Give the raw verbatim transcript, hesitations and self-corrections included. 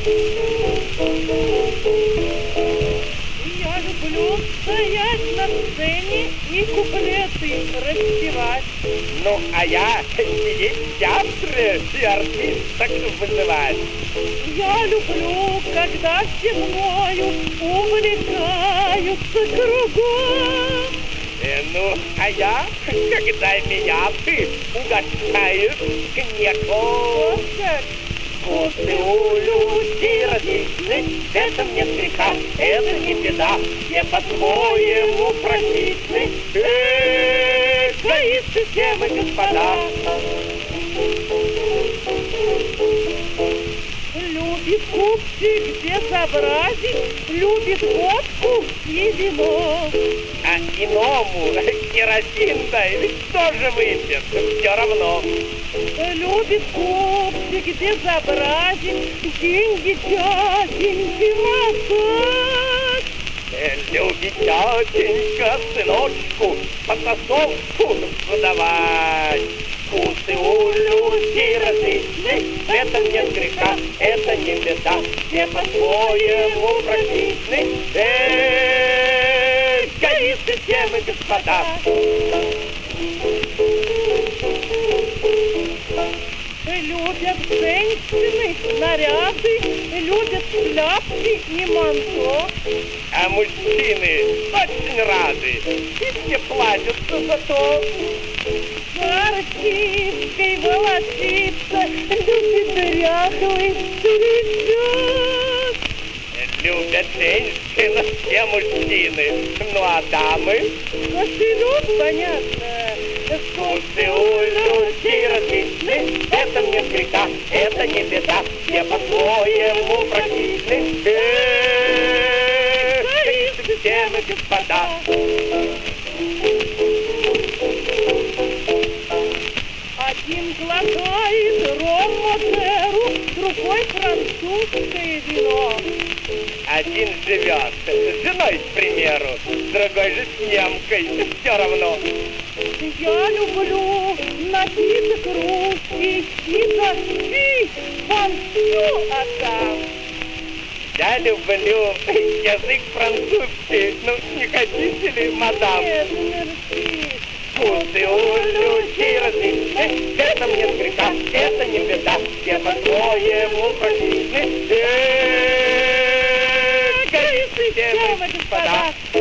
Я люблю стоять на сцене и куплеты распевать. Ну, а я сидеть в театре и артисток вызывать. Я люблю, когда все мною увлекаются кругом. Э, ну, а я, когда меня ты угощаешь коньяком. Вкусы у людей различны, в этом нет греха, это не беда, все по-своему практичны. Эгоисты все мы, господа. Любит купчик безобразить, любит водку и вино. А иному керосин дай, ведь тоже выпьет, все равно. Любит купчик безобразить, деньги тятеньки мотать. Любит тетенька сыночку потасовку задавать. Вкусы у людей различны, в этом нет греха, это не беда, все по-своему практичны. Эгоисты все мы, господа. Любят женщины наряды, любят шляпки и манто. А мужчины очень рады, и все платятся за то. С артисткой волочиться любит дряхлый старичок. Любят женщин все мужчины, ну а дамы? Кошелек, понятно. Вкусы у людей различны, в этом нет греха, это не беда, все по-своему практичны. Эгоисты все мы, господа. Один глотает ром-мотеру, другой французское вино. Один живет с женой, к примеру, другой же с немкой, все равно. Я люблю напиток русский и запить вам всю отдам. Я люблю язык французский, ну не хотите ли, мадам? Нет, мерси. Вкусы у людей различны, в этом нет греха, это не беда, все по-своему практичны. Эгоисты все мы, господа.